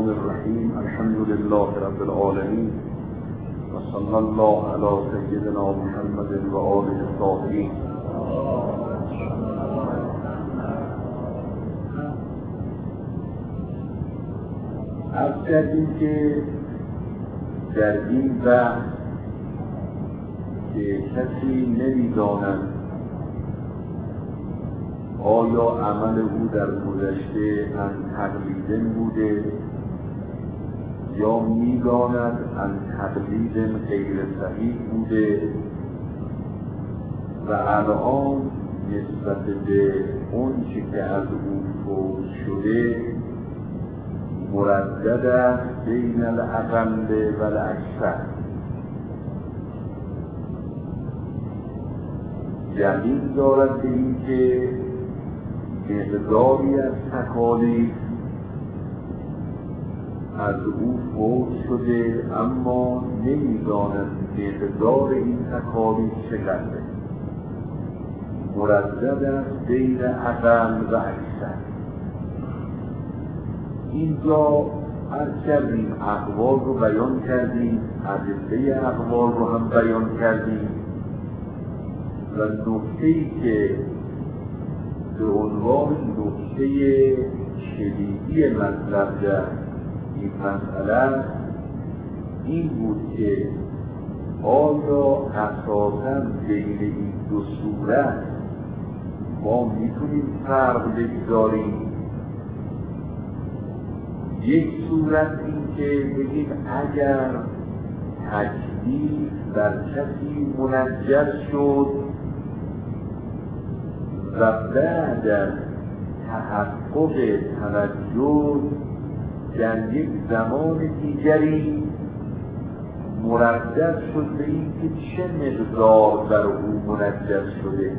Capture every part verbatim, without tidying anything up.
الرحمن الرحیم. الحمد لله رب العالمین و صلی الله علی سیدنا محمد و آله الطاهرین. عرض کردیم که در این بحث که کسی نمی‌داند آیا عمل او در گذشته ان تقلیدن بوده یا می‌داند ان تقلیدن غیر صحیح بوده و الان نسبت به اون چه که از او فوت شده مردد است بین الاقل و الاکثر. یقین دارد به این که مقداری از تکالیف از او فوت شده، اما نمی‌داند مقدار این تکالیف چقدره. مردد است بین اقل و اکثر. اینجا عرض کردیم اقوال رو بیان کردیم، ادله اقوال رو هم بیان کردیم و نکته‌ای که به عنوان نکته کلیدی مطلب در این مسئله این بود که آیا اساساً بین این دو صورت ما میتونیم فرق بگذاریم؟ یک صورت این که بگیم اگر تکلیف بر کسی منجر شد و بعد از تحقق توجه در یک زمان دیگری مردد شد به این که چه مقدار بر او منجر شده،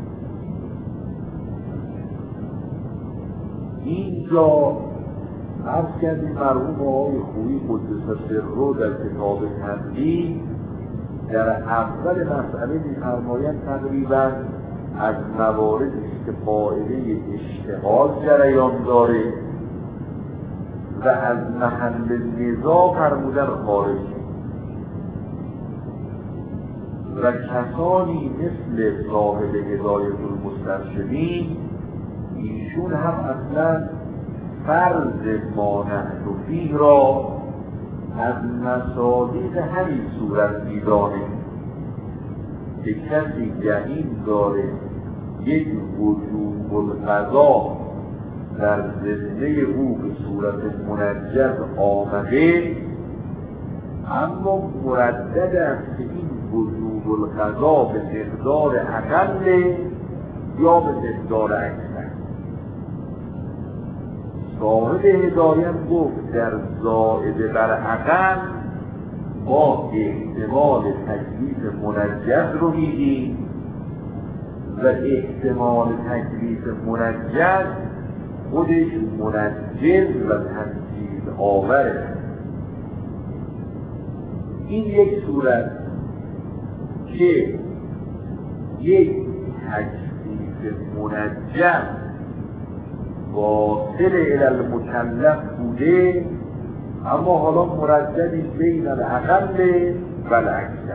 اینجا عرض کردیم مرحوم آقای خویی قدس سره در کتاب تنبیه در اول مسئله می‌فرمایند تقریباً از مواردی که قاعده اشتغال جریان داره و از محل نزاع فرمودن خارج و کسانی مثل صاحب هدایت المسترشدین ایشون هم اصلا فرض ما نحن فیه را از مصادیق همین صورت می‌دانه که کسی یقین داره یک وجوب القضا در ذمه او به صورت منجز آمده، اما مردد است که این وجوب القضا به مقدار اقل یا به مقدار اکثر. صاحب هدایت گفت در زائد بر اقل ما احتمال تکلیف منجز رو میدیم و احتمال تکلیف منجز خودش منجز و تنجیز آوره. این یک صورت که یک تکلیف منجز واصل الی المکلف بوده، اما حالا مرددی بین الاقل و الاکثر.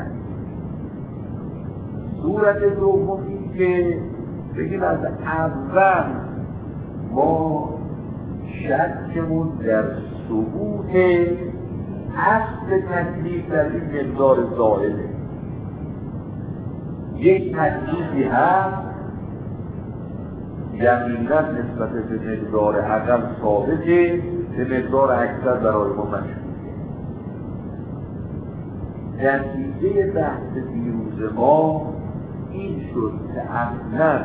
صورت دوم این که بگیم از اول ما شکمون در ثبوت اصل تکلیف در این مقدار ظاهره. یک تکلیفی هست یقینا نسبت به مقدار اقل ثابته، به مقدار اکثر برای ما مشهوده. نتیجه بحث دیروز ما این شد که اصلا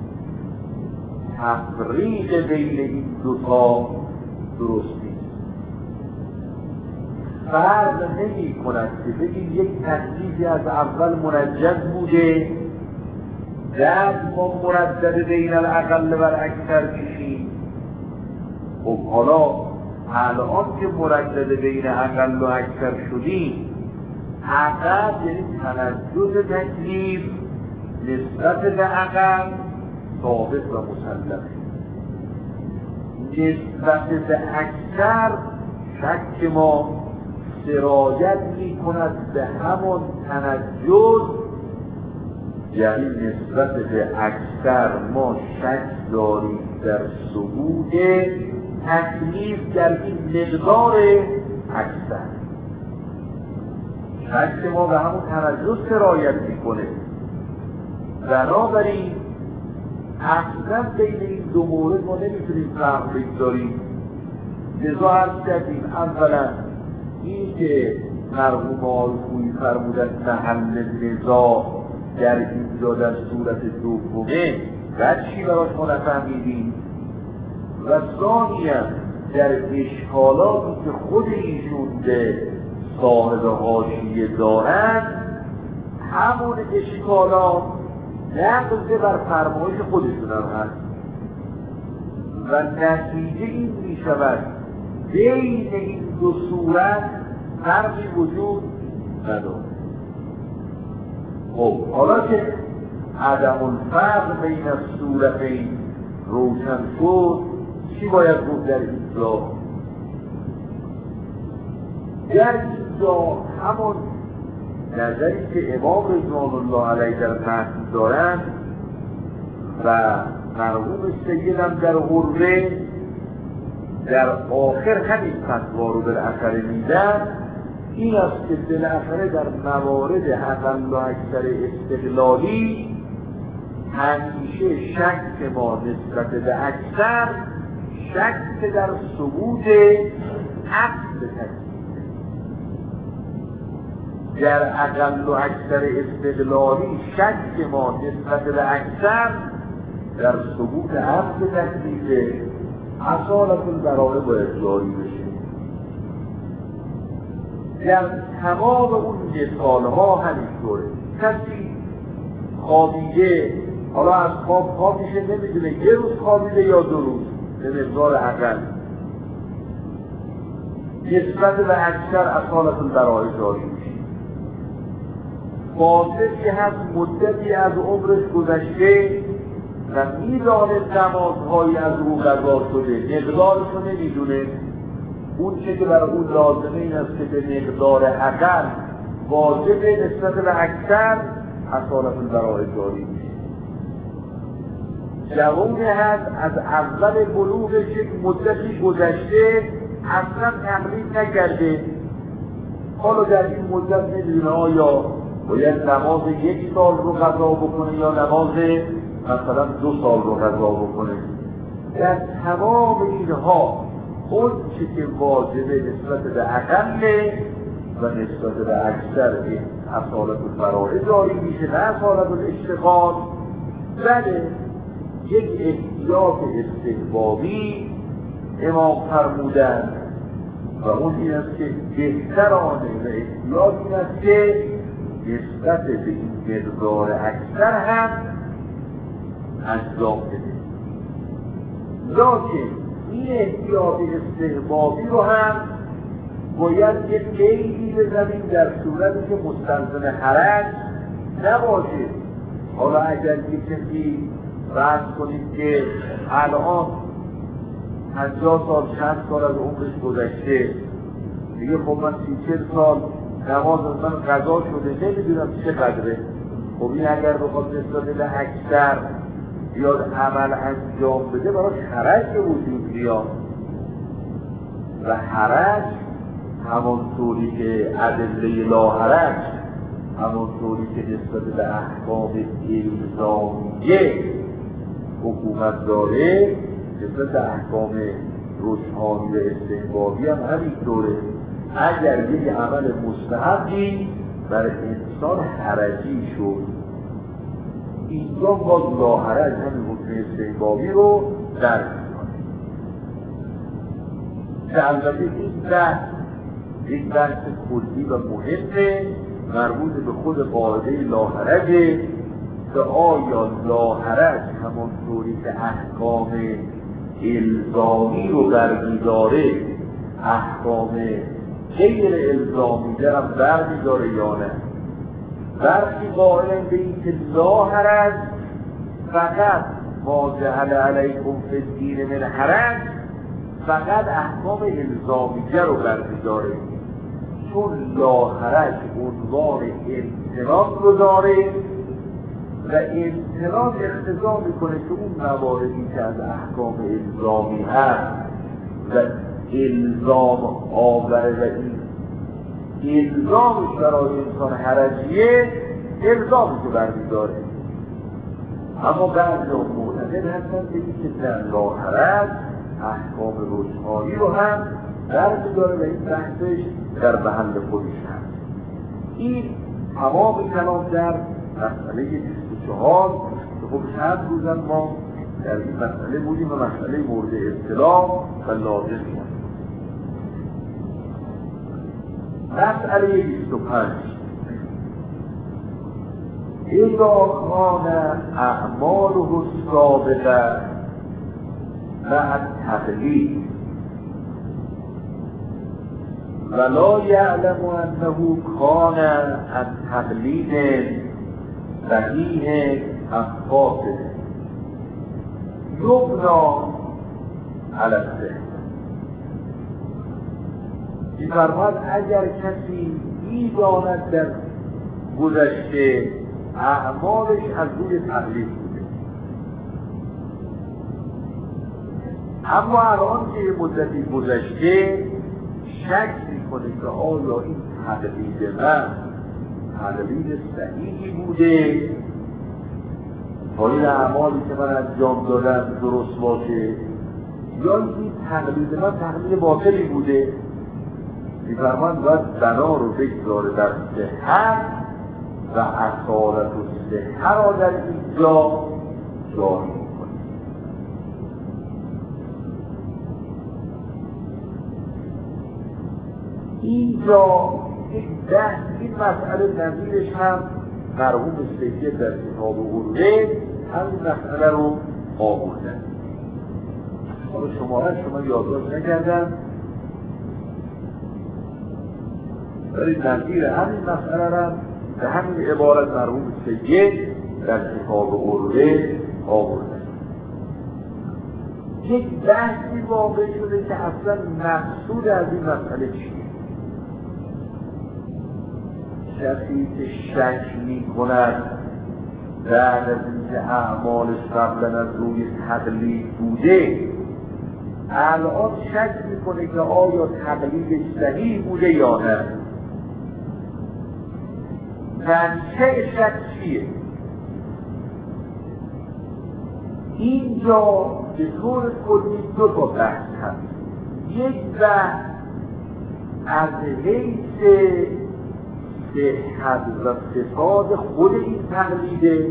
تفریق بین این دوتا درست نیست. فرق نمی کند که بگیم یک تکلیفی از اول منجز بوده، بعد ما مردد بین الاقل و الاکثر کشیم. خب حالا الان که مردد بین اقل و اکثر شدیم، اقل یعنی تنجز تکلیف نسبت به اقل ثابت و مسلم، نسبت به اکثر شک ما سرایت می کند به همان تنجز، یعنی نسبت به اکثر ما شک داریم در ثبوت تکلیف در این مقدار اکثر. شک ما به همون تنجز سرایت میکنه. بنابراین اصلا بین این دو مورد ما نمیتونیم فرق بگذاریم. لذا عرض کردیم اولا این که مرحوم آلخویی فرمودن محل نزاع در اینجا در صورت دومه وجهی براش ما نفهمیدیم، و ثانیا در اشکالاتی که خود ایشون به صاحب حاشیه دارند همون اشکالات نقض بر فرمایش خودشون هم هست و نتیجه این می شود بین این دو صورت فرقی وجود ندارد. خب حالا که عدم الفرق بین الصورتین روشن شد، چی باید بود در اینجا؟ در اینجا همون نظری که امام رضوان الله علیه در متن دارند و مرحوم سیدم در حره در آخر همین فتوا رو بالاخره میدن، این است که بالاخره در موارد اقل و اکثر استقلالی همیشه شک ما نسبت به اکثر شک در ثبوت اصل تکلیف. در اقل و اکثر استقلالی شک ما نسبت به اکثر در ثبوت اصل تکلیف اصالت البراءه باید جاری بشه. در تمام اون مثال ها همینطوره. کسی خوابیده، حالا از خواب خواب میشه نمیدونه یه روز خوابیده یا دو روز به مقدار اقل، نسبت به اکثر اصالت البراءه جاری میشه. فاسقی هست مدتی از عمرش گذشته و میدانه نمازهایی از او قضا شده، مقدارش رو نمیدونه، اون چه که برای اون لازمه این است که به مقدار اقل واجبه نسبت به اکثر اصالت البراءه جاری میشه. جوانی هست از اول بلوغش یک مدتی گذشته اصلا تمرین نکرده، حالا در این مدت نمیدونه آیا باید نماز یک سال رو قضا بکنه یا نماز مثلا دو سال رو قضا بکنه. در تمام اینها اون چی که واجبه نسبت به اقله و نسبت به اکثر این اصالت البراءه جاری میشه، نه اصالت الاشتغال. بله یک احتیاط استحبابی امام فرمودن و اون این است که بهترانه و احتیاط این است که نسبت به این مقدار اکثر هم انجام بده. لیکن این احتیاط استحبابی رو هم باید یک قیدی بزنیم در صورتی که مستلزم حرج نباشه. حالا اگر یک کسی فرض کنید که الان پنجاه سال چند سال از عمرش گذشته، دیگه خب من سی چل سال نماز از من قضا شده نمیدونم چه قدره. خب این اگر بخواد نسبت به اکثر بیاد عمل انجام بده براش حرج به وجود بیاد و حرج همانطوری که ادله لا حرج، همانطوری که نسبت به احکام الزامیه حکومت داره، نسبت به احکام رجحانی و استحبابی هم همینطوره. اگر یک عمل مستحبی برای انسان حرجی شد، اینجا باز لا حرج همین حکم استحبابی رو درک می‌کنه. که البته این بحث یک بحث کلی و مهمه مربوط به خود قاعده لا حرجه که آیا لا حرج همانطوری که احکام الزامی رو برمی‌داره احکام غیر الزامی درم برمی‌داره یا نه؟ برخی قائلن به این که لا حرج فقط ما جعل علیکم فی الدین من حرج فقط احکام الزامیه رو برمیداره، چون لاحرج عنوان امتنان رو داره و امتنان اقتضا میکنه که اون مواردی که از احکام الزامی هست و الزام آوره و این الزامش برای انسان حرجیه الزامش رو برمیداره. اما بعضی هم معتقد هستن که این که در لاحرج احکام رجحانی رو هم برمیداره و این بحثش در محل خودش هست. این تمام کلام در مسئله بیست و چهار که خب چند روزن ما در این مسئله بودیم و مسئله مورد اطلاع و لازمی هست. مسئله بیست و پنج اذا کان اعماله السابقه مع التقلید ولا یعلم انه کان عن تقلید صحیح ام فاسد یبنا علی الصحة. می‌فرماید اگر کسی می‌داند در گذشته اعمالش از روی تقلید بوده، اما الان که مدتی گذشته شک میکنه که آیا این تقلید من تقلید صحیحی بوده تا این اعمالی که من انجام دادم درست باشه، یا این تقلید من تقلید باطلی بوده. می‌فرماید باید بنا رو بگذاره در صحت و اصالت و صحت را در اینجا جاری میکنه. اینجا یک بحث این مسئله نظیرش هم مرحوم سید در کتاب عروه همین مسئله رو آوردن. حالا شماره شما یادداشت نکردن، برید نظیر همین مسئله را به همین عبارت مرحوم سید در کتاب عروه آوردن. یک بحثی واقع شده که اصلا مقصود از این مسئله چیه؟ کسی که شک می کند بعد از اینکه اعمالش قبلا از روی تقلید بوده الان شک می کنه که آیا تقلیدش صحیح بوده یا نه. منشأ شک چیه؟ اینجا به طور کلی دو تا بحث هست. یک بحث از حیث صحت و فساد خود این تقلیده،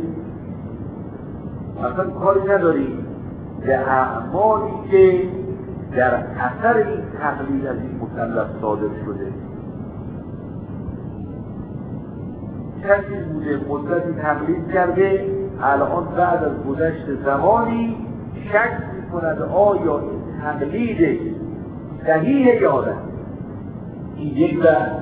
اصلا کاری نداریم به اعمالی که در اثر این تقلید از این مکلف صادر شده. کسی بوده مدتی تقلید کرده، الان بعد از گذشت زمانی شک می‌کند آیا این تقلید صحیح یا نه. این یک بحث.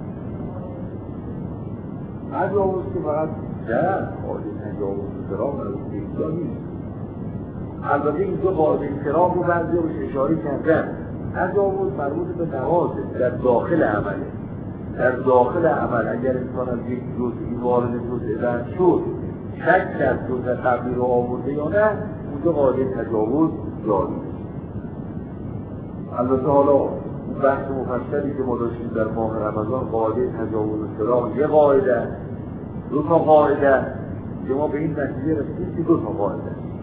تجاوز که فقط در قاعده تجاوز احترام از اینجا نیست. البته اینجا قاعده احترام رو بعضی روش اشاره کردن. تجاوز مربوط به نوازه در داخل عمله. در داخل عمل اگر انسان از یک جزئی وارد جزء بعد شد شک کرد جزء قبلی رو آورده یا نه، اونجا قاعده تجاوز جاری است. البته حالا بحث مفصلی که ما داشتیم در ماه رمضان قاعده تجاوز احترام یه قاعده، دو تا قاعده که ما به این نتیجه رسیدیم که دو تا قاعده.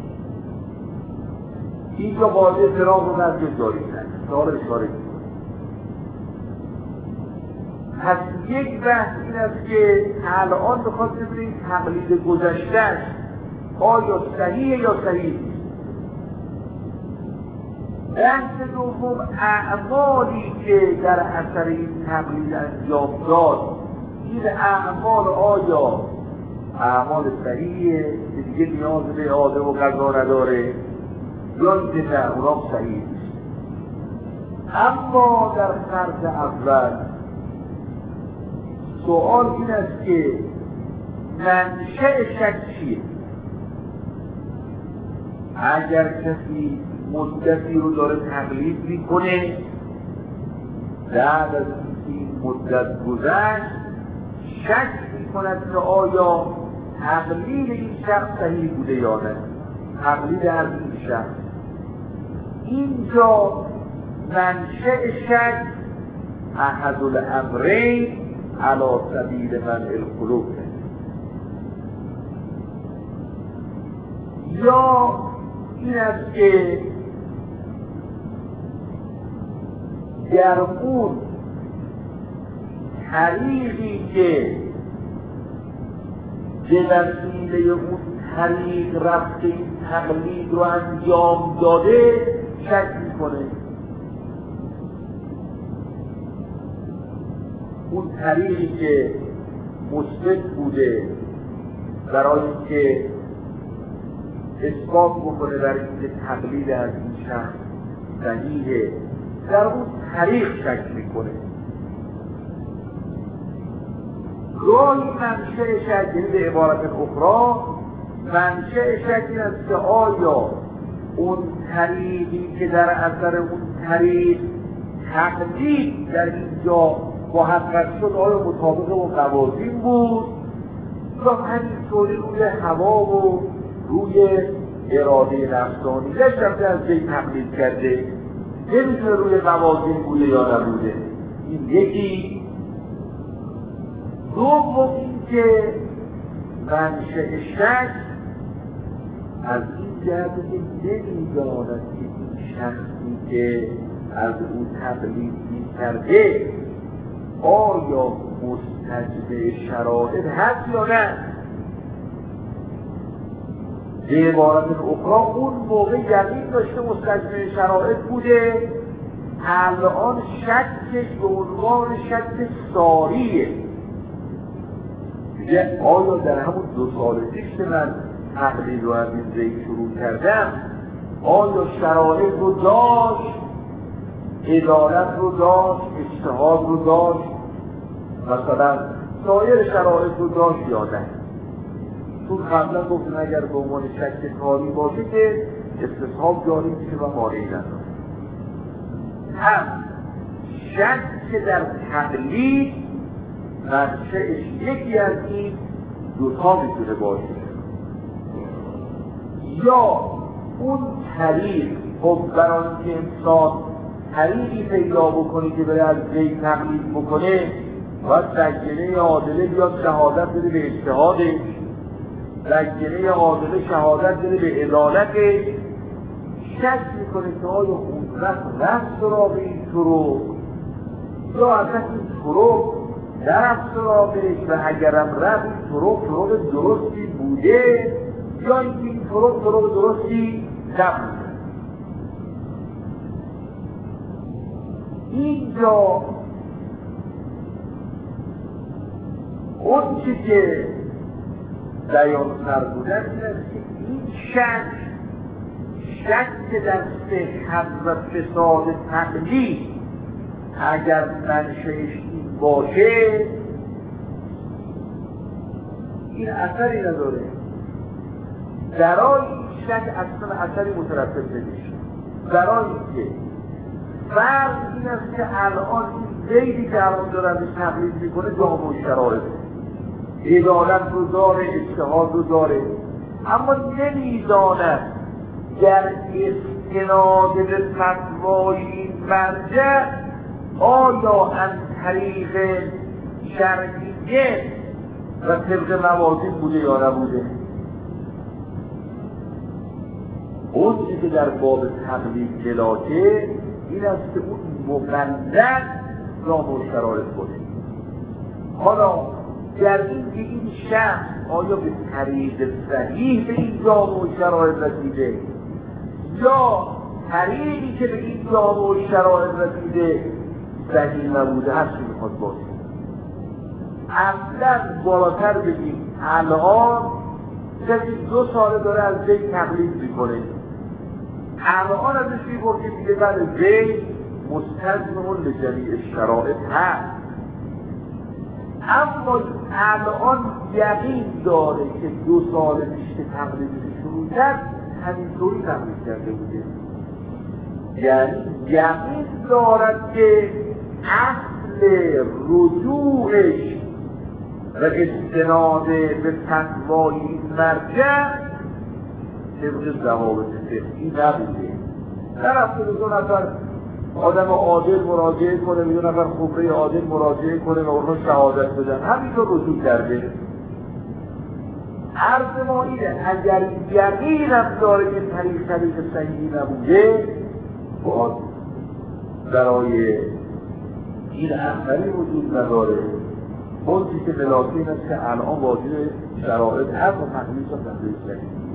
اینجا قاعده احترام رو در جاری کرد، سوال اشاره کنید. پس یک بحث این است که الان بخواد ببینید تقلید گذشته‌اش آیا صحیحه یا صحیح نیست. بحث دوم اعمالی که در اثر این تقلید انجام داد، این اعمال آیا اعمال صحیحه که دیگه نیاز به اعاده و قضا نداره یا اینکه نه اونام صحیح نیست. اما در فرض اول سوال این است که منشأ شک چیه؟ اگر کسی مدتی رو داره تقلید میکنه، بعد از این مدت گذشت شک میکند که آیا تقلید این شخص صحیح بوده یا نه، تقلید از این شخص. اینجا منشأ شک احد الامرین علی سبیل منع الخلوق، یا این است که در اون طریقی که به وسیله اون طریق رفته این تقلید رو انجام داده شک میکنه، اون طریقی که مثبت بوده برای اینکه اثبات بکنه در اینکه تقلید از این شخص صحیحه، در اون طریق شک میکنه. گاهی منشأ شک، یعنی به عبارت اخرى منشأ شک این است که آیا اون طریقی که در اثر اون طریق تقلید در اینجا محقق شد آیا مطابق اون قوانین بود یا همینطوری روی هوا و روی اراده نفسانی رفته از جای تقلید کرده، نمیتونه روی قوانین بوده یا نبوده. این یکی. دوم این که منشأ شک از این جهت که نمیداند که این شخصی که از او تقلید می‌کرده آیا مستجمع شرایط هست یا نه. به عبارت اخرى اون موقع یقین داشته مستجمع شرایط بوده، الان شکش به عنوان شک ساریه، میگه آیا در همون دو سال پیش که من تقلید رو از این زید شروع کردم آیا شرایط رو داشت، عدالت رو داشت، اجتهاد رو داشت، مثلا سایر شرایط رو داشت یا نه. چون قبلا گفتن اگر به عنوان شک کاری باشه که استصحاب جاری میشه و مانعی نداره. هم شک در تقلید منشأش یکی از این دوتا میتونه باشه، یا اون طریق خب برای اینکه انسان طریقی پیدا بکنه که بره از وی تقلید بکنه باید سجنه عادله بیاد شهادت بده به اجتهادش، سجنه عادله شهادت بده به عدالتش. شک میکنه که آیا اون رفت رفت سراغ این طرق یا اصلا این طرق درفت سراغش و اگرم رفت این طرق طرق درستی بوده یا این طرق طرق درستی نبوده. اینجا اون چی که بیان سر بودن این است که این شک شک در صحت و فساد تقلید اگر منشأش این باشه این اثری نداره، برای این شک اصلا اثری مترتب نمیشه. برای اینکه فرض این است که الان این زیدی که الان دارن به تقلید میکنه جامع شرایط عدالت رو داره، اجتهاد رو داره، اما نمیداند در استناد به فتوای این مرجع آیا از طریق شرعیه و طبق موازین بوده یا نبوده. اون چیزی که در باب تقلید جلاته این است که اون مقلد جامع شرایط بوده. حالا در این که این شخص آیا به طریق صحیح به این جامع شرایط رسیده یا طریقی که به این جامع شرایط رسیده صحیح نبوده، هر چی میخواد باشه. اصلا بالاتر بگیم الان کسی دو ساله داره از وی تقلید میکنه، الان ازش میپرسید میگه بله وی مستلزم لجمیع شرایط هست، اما الان یقین داره که دو سال پیش که تقلید شروع کرد همینطوری تقلید کرده بوده. یعنی یقین دارد که اصل رجوعش و استناد به فتوای این مرجع طبق ضوابط فقهی نبوده. نرفته به دو نفر آدم عادل مراجعه کنه، به دو نفر خبره عادل مراجعه کنه و اونها شهادت بدن، همینطور رجوع کرده. عرض ما اینه اگر یقین هم داره که طریق طریق صحیحی نبوده، باز برای این اثری وجود نداره. منطقی که ملاکین است که الان واجب شرایط هست و تقلیل و تقلیل صحیحیه.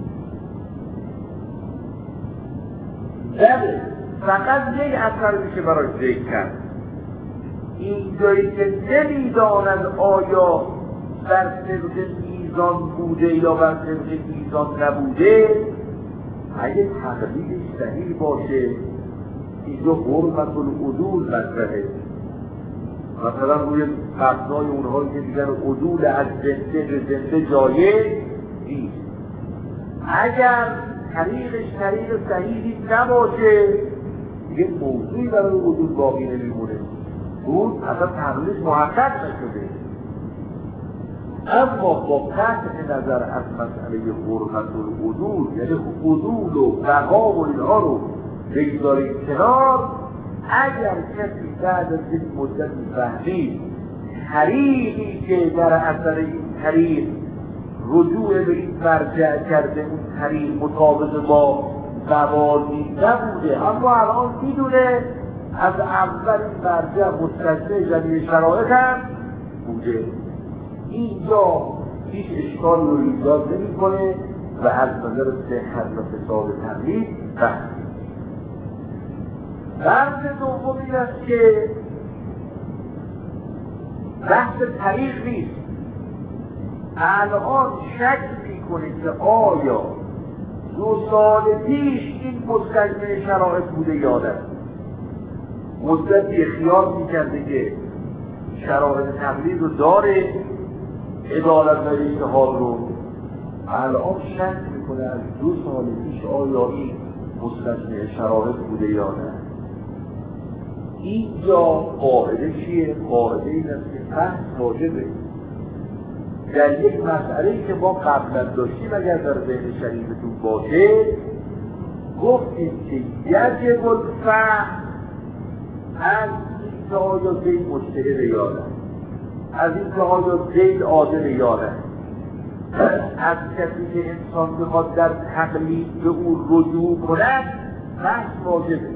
بله فقط یک اثر میشه برای ذکر کرد. این جایی که نمیداند آیا بر طبق میزان بوده یا بر طبق میزان نبوده، اگه تقلیل صحیح باشه اینجا حرمت العدول مطرحه. مثلا روی مبنای اونهایی که دیگر عدول از زنده به زنده جایه نیست. اگر طریقش طریق صحیحی نباشه دیگه موضوعی برای عدول باقی نمیمونه، اون اصلا تقلیلش محقق نشده. اما با قطع نظر از مسئله حرمت العدول، یعنی عدول و بقا و اینها رو بگذاریم کنار، اگر کسی بعد از این مدت فهمید طریقی که در اثر این طریق رجوع به این مرجع کرده اون طریق مطابق با موازی نبوده، اما الان میدونه از اول این مرجع مستثنی جمعی شرایط هم بوده، اینجا هیچ اشکال رو ایجاد نمی کنه و از نظر صحت و فساد تقلید بحث. بحث دوم این است که بحث طریق نیست. الان شک میکنید که آیا دو سال پیش این مستجمع شرایط بوده یا نه؟ مدتی اختیار میکرده که شرایط تقلید رو داره، عدالت و اجتهاد رو، الان شک میکنه از دو سال پیش آیا این مستجمع شرایط بوده یا نه؟ اینجا قاعده چیه؟ قاعده این است که بحث واجبه. در یک مسئله که ما قبلا داشتیم اگر در ذهن شریفتون باشه، گفتیم که یجب الفهم از این که آیا زید مجتهد یا نه، از این که آیا زید عادل یا نه، از کسی که انسان بخواد در تقلید به او رجوع کند بحث واجبه.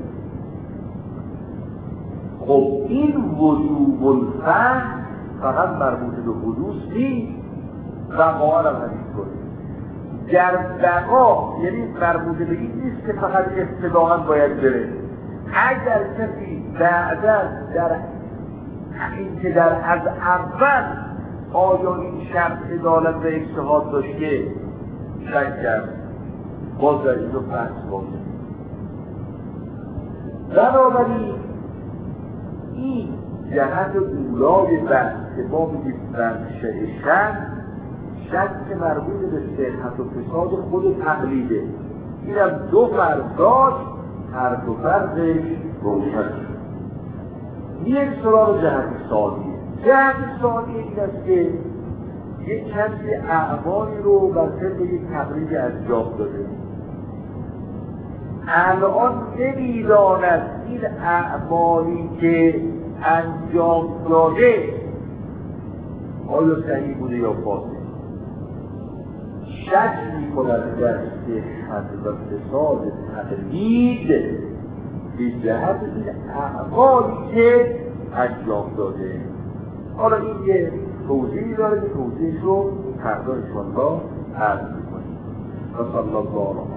خب این وجوب الفهم فقط مربوط به حدوث نیست، بقا هم همینطوره. در بقا یعنی مربوط به این نیست که فقط ابتداءً باید بره. اگر کسی بعداً در این که در از اول آیا این شرط عدالت و اجتهاد داشته شک کرد، باز در این رو بحث واجب. بنابراین این جهت اولای بحث که ما میگیم منشأ شک، شک مربوط به صحت و فساد خود تقلیده. اینم دو فرد داشت، هر دو فردش روشن شد. یک سراغ جهت ثانیه. جهت ثانیه این است که یک کسی اعمالی رو بر طبق یک تقلید انجام داده، الان نمیداند این اعمالی که انجام داده آیا صحیح بوده یا فاسد. شک می‌کند در صحت و فساد تقلید به جهت این اعمالی که انجام داده. حالا این یه توضیحی داره که توضیحش رو فردا انشاءالله عرض می‌کنیم. و صلی الله